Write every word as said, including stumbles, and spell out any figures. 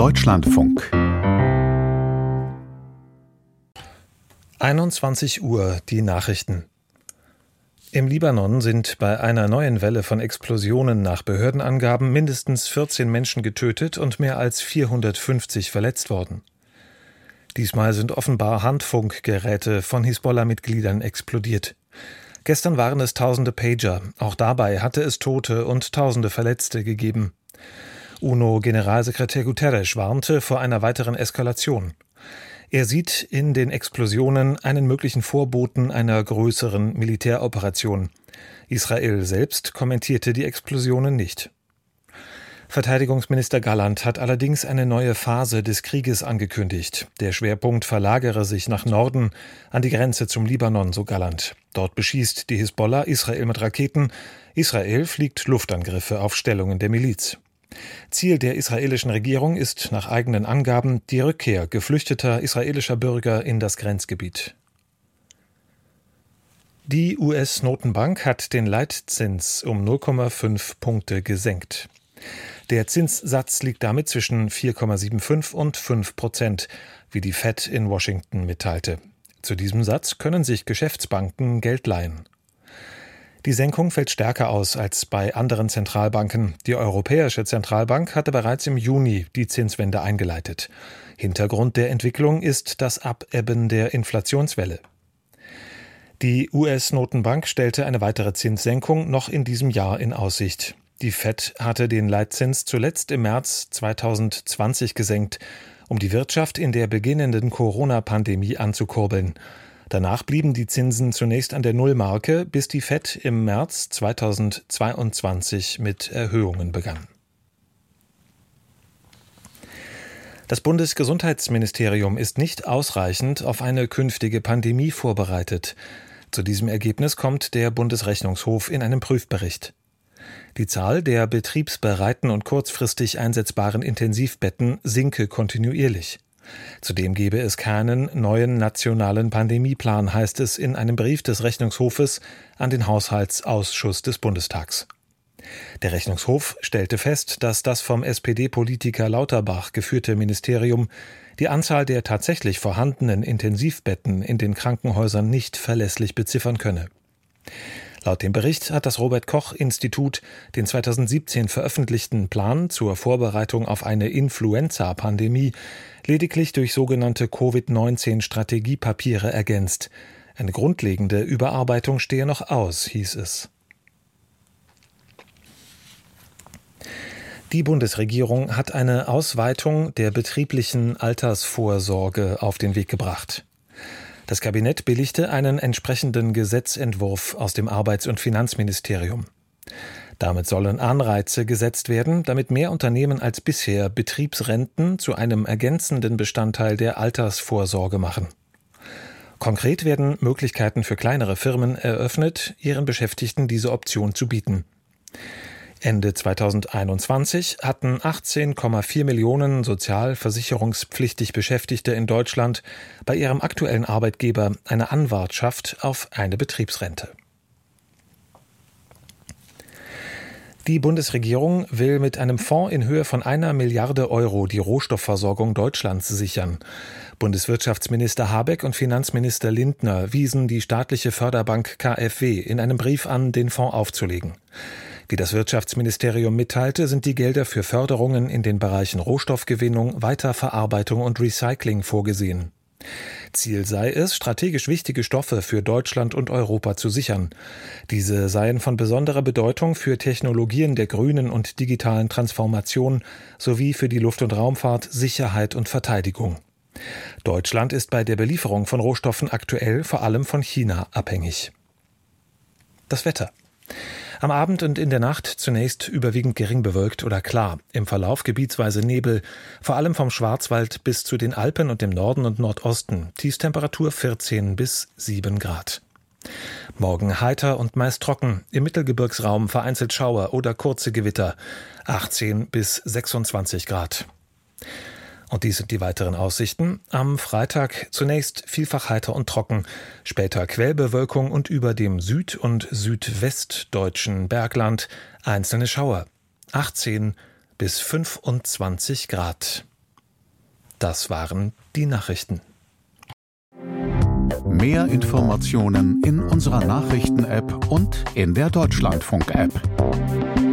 Deutschlandfunk. einundzwanzig Uhr, die Nachrichten. Im Libanon sind bei einer neuen Welle von Explosionen nach Behördenangaben mindestens vierzehn Menschen getötet und mehr als vierhundertfünfzig verletzt worden. Diesmal sind offenbar Handfunkgeräte von Hisbollah-Mitgliedern explodiert. Gestern waren es tausende Pager. Auch dabei hatte es Tote und tausende Verletzte gegeben. UNO-Generalsekretär Guterres warnte vor einer weiteren Eskalation. Er sieht in den Explosionen einen möglichen Vorboten einer größeren Militäroperation. Israel selbst kommentierte die Explosionen nicht. Verteidigungsminister Galland hat allerdings eine neue Phase des Krieges angekündigt. Der Schwerpunkt verlagere sich nach Norden an die Grenze zum Libanon, so Galland. Dort beschießt die Hisbollah Israel mit Raketen. Israel fliegt Luftangriffe auf Stellungen der Miliz. Ziel der israelischen Regierung ist nach eigenen Angaben die Rückkehr geflüchteter israelischer Bürger in das Grenzgebiet. Die U S-Notenbank hat den Leitzins um null Komma fünf Punkte gesenkt. Der Zinssatz liegt damit zwischen vier Komma fünfundsiebzig und fünf Prozent, wie die Fed in Washington mitteilte. Zu diesem Satz können sich Geschäftsbanken Geld leihen. Die Senkung fällt stärker aus als bei anderen Zentralbanken. Die Europäische Zentralbank hatte bereits im Juni die Zinswende eingeleitet. Hintergrund der Entwicklung ist das Abebben der Inflationswelle. Die U S-Notenbank stellte eine weitere Zinssenkung noch in diesem Jahr in Aussicht. Die Fed hatte den Leitzins zuletzt im März zweitausendzwanzig gesenkt, um die Wirtschaft in der beginnenden Corona-Pandemie anzukurbeln. Danach blieben die Zinsen zunächst an der Nullmarke, bis die Fed im März zweitausendzweiundzwanzig mit Erhöhungen begann. Das Bundesgesundheitsministerium ist nicht ausreichend auf eine künftige Pandemie vorbereitet. Zu diesem Ergebnis kommt der Bundesrechnungshof in einem Prüfbericht. Die Zahl der betriebsbereiten und kurzfristig einsetzbaren Intensivbetten sinke kontinuierlich. Zudem gebe es keinen neuen nationalen Pandemieplan, heißt es in einem Brief des Rechnungshofes an den Haushaltsausschuss des Bundestags. Der Rechnungshof stellte fest, dass das vom S P D-Politiker Lauterbach geführte Ministerium die Anzahl der tatsächlich vorhandenen Intensivbetten in den Krankenhäusern nicht verlässlich beziffern könne. Laut dem Bericht hat das Robert-Koch-Institut den zweitausendsiebzehn veröffentlichten Plan zur Vorbereitung auf eine Influenza-Pandemie lediglich durch sogenannte Covid neunzehn Strategiepapiere ergänzt. Eine grundlegende Überarbeitung stehe noch aus, hieß es. Die Bundesregierung hat eine Ausweitung der betrieblichen Altersvorsorge auf den Weg gebracht. Das Kabinett billigte einen entsprechenden Gesetzentwurf aus dem Arbeits- und Finanzministerium. Damit sollen Anreize gesetzt werden, damit mehr Unternehmen als bisher Betriebsrenten zu einem ergänzenden Bestandteil der Altersvorsorge machen. Konkret werden Möglichkeiten für kleinere Firmen eröffnet, ihren Beschäftigten diese Option zu bieten. Ende zweitausendeinundzwanzig hatten achtzehn Komma vier Millionen sozialversicherungspflichtig Beschäftigte in Deutschland bei ihrem aktuellen Arbeitgeber eine Anwartschaft auf eine Betriebsrente. Die Bundesregierung will mit einem Fonds in Höhe von einer Milliarde Euro die Rohstoffversorgung Deutschlands sichern. Bundeswirtschaftsminister Habeck und Finanzminister Lindner wiesen die staatliche Förderbank K f W in einem Brief an, den Fonds aufzulegen. Wie das Wirtschaftsministerium mitteilte, sind die Gelder für Förderungen in den Bereichen Rohstoffgewinnung, Weiterverarbeitung und Recycling vorgesehen. Ziel sei es, strategisch wichtige Stoffe für Deutschland und Europa zu sichern. Diese seien von besonderer Bedeutung für Technologien der grünen und digitalen Transformation sowie für die Luft- und Raumfahrt, Sicherheit und Verteidigung. Deutschland ist bei der Belieferung von Rohstoffen aktuell vor allem von China abhängig. Das Wetter. Am Abend und in der Nacht zunächst überwiegend gering bewölkt oder klar. Im Verlauf gebietsweise Nebel, vor allem vom Schwarzwald bis zu den Alpen und dem Norden und Nordosten. Tiefstemperatur vierzehn bis sieben Grad. Morgen heiter und meist trocken. Im Mittelgebirgsraum vereinzelt Schauer oder kurze Gewitter. achtzehn bis sechsundzwanzig Grad. Und dies sind die weiteren Aussichten. Am Freitag zunächst vielfach heiter und trocken, später Quellbewölkung und über dem süd- und südwestdeutschen Bergland einzelne Schauer. achtzehn bis fünfundzwanzig Grad. Das waren die Nachrichten. Mehr Informationen in unserer Nachrichten-App und in der Deutschlandfunk-App.